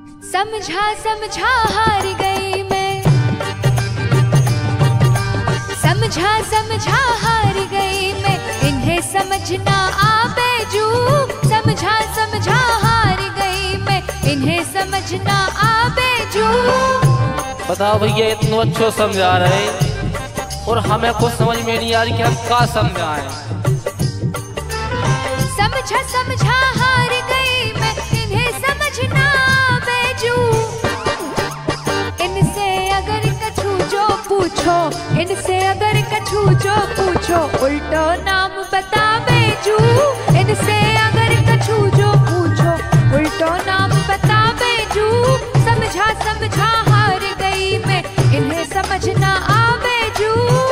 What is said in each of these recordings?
समझा समझा हार गई मैं, समझा समझा हार गई मैं, इन्हें समझना आवे जू। समझा समझा हार गई मैं, इन्हें समझना आवे जू। बताओ भैया, इतना अच्छो समझा रहे और हमें कुछ समझ में नहीं आ रही कि हम क्या समझाएं। समझा समझा हार गई मैं, इन्हें समझना आवे जू। इनसे अगर कछु जो पूछो, इनसे अगर कछु जो पूछो, उल्टो नाम बतावे जू। इनसे अगर कछु जो पूछो, उल्टो नाम बतावे जू। समझा समझा हार गई मैं, इन्हें समझना आवे जू।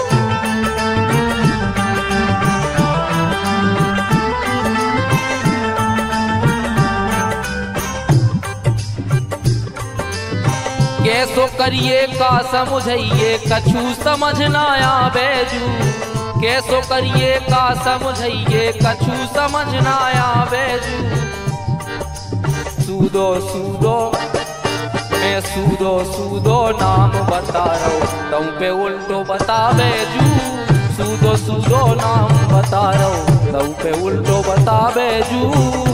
कैसो करिए का समझिए कछु समझना आवे जू। कैसो करिए का समझिए कछु समझना आवे जू। सूदो सूदो मैं सूदो सूदो नाम बता रहा हूँ, तुम पे उल्टो बतावे जू। सूदो सूदो नाम बता रहा हूँ, तुम पे उल्टो बतावे जू।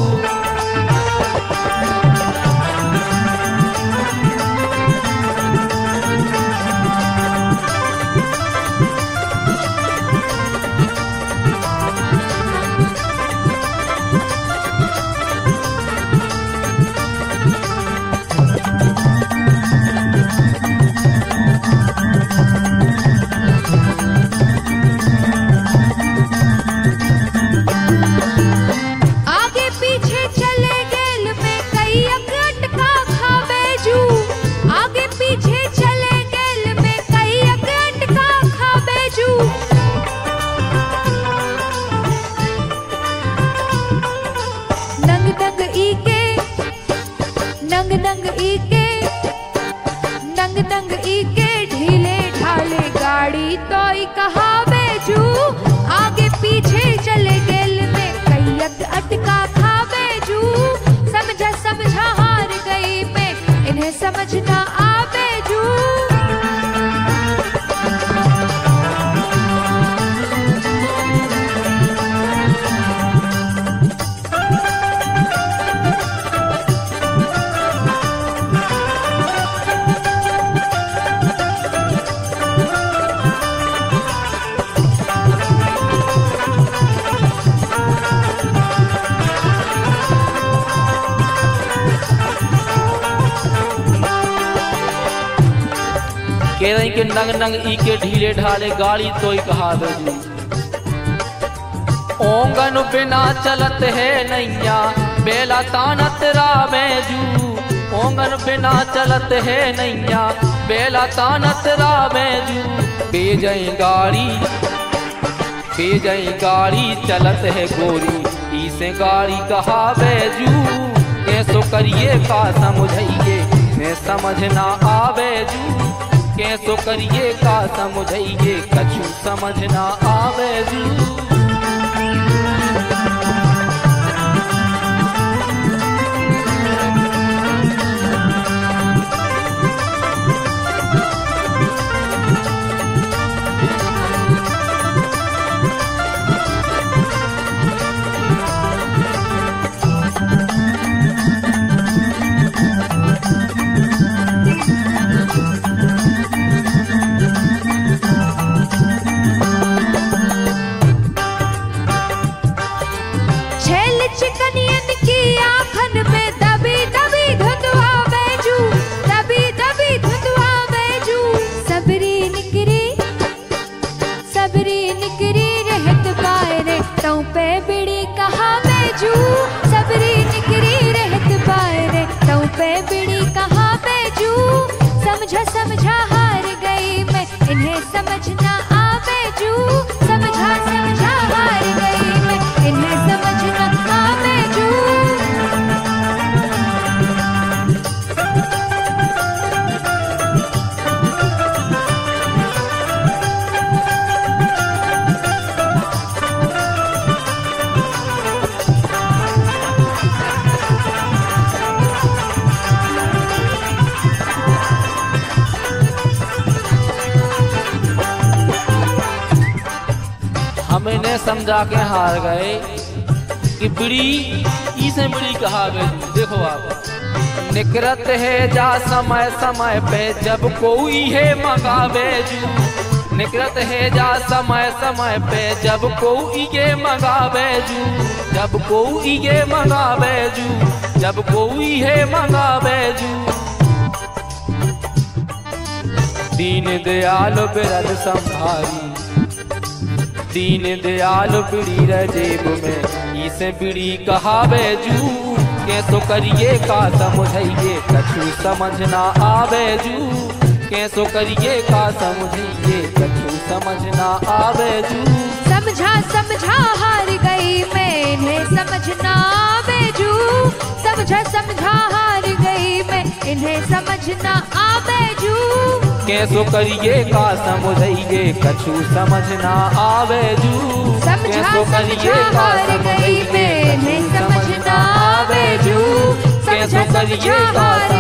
नंग नंग ईके ढीले ढाले गाड़ी तो कहावे जू। आगे पीछे चले गेल में कई अटका खावे जू। समझा समझा हार गई मैं, इन्हें समझना आवे जू। कह रही कि नंग नंग ई के ढीले ढाले गाड़ी तो ही कहावे जू। ओंगन बिना चलत है नैया बेला तानत रामे जू। ओंगन बिना चलत है नैया बेला तानत रामे जू। बेजई गाड़ी चलत है गोरी, इसे गाड़ी कहावे जू। कैसो करिए का समझिए मैं समझना आवे जू। कैसो करिए का समझिए कछु समझना आवे जू। समझा समझा हार गई मैं, इन्हें समझना आवे जू। समझा समझा हार गई मैं, इन्हें समझना आवे जू। ने समझा के हार गए कि बीड़ी इसे बीड़ी कहावे। देखो आप, निकरत है जा समय समय पे जब कोई है मंगावे जू। निकरत है जा समय समय पे जब कोई ये मंगावे जू। जब कोई ये मंगावे जू, जब कोई है मंगावे जू। दीन दयाल बिरल संभारी, दीन दयाल बीड़ी रे जेब में इसे बीड़ी कहावे जू। कैसो करिए का समझिए कछु समझ ना आवे जू। कैसो करिए का समझिए कछु समझ ना आवे जू। समझा समझा हार गई मैं इन्हें समझ ना आवे जू। समझा समझा हार गई मैं इन्हें समझ ना आवे जू। कैसो करिए का समझिए कछु समझ ना आवे जू। कैसो करिए का समझिए कछु समझ ना आवे जू। कैसो करिए का